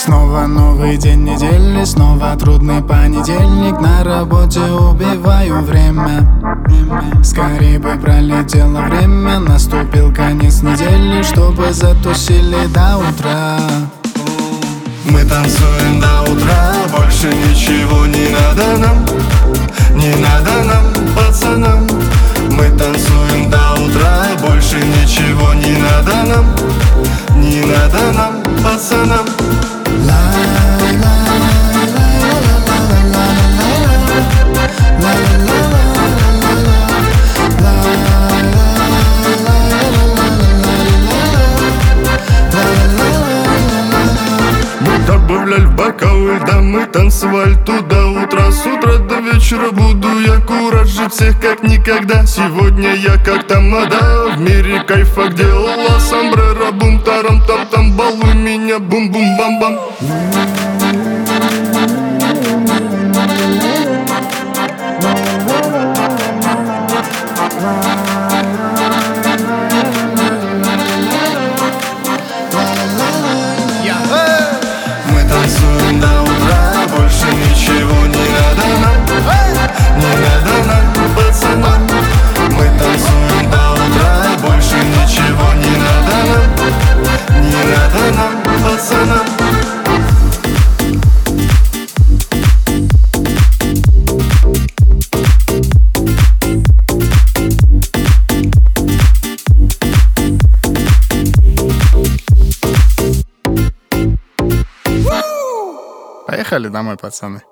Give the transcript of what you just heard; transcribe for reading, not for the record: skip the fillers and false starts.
Снова новый день недели, снова трудный понедельник. На работе убиваю время. Скорее бы пролетело время, наступил конец недели, чтобы затусили до утра. Мы танцуем до утра, больше ничего не надо нам. Не надо нам, пацанам. Мы танцуем до утра, больше ничего не надо нам. Не надо нам, пацанам. Добавляли в бокалы льда, мы танцевали туда утра. С утра до вечера буду я куражить всех как никогда. Сегодня я как тамада, в мире кайфа, где ла сомбреро, бум тарам там там, балуй меня, бум бум бам бам. Танцуем до утра, больше ничего не надо нам. Не надо нам, пацанам. Мы танцуем до утра, больше ничего не надо нам. Не надо нам, пацанам. Поехали домой, пацаны.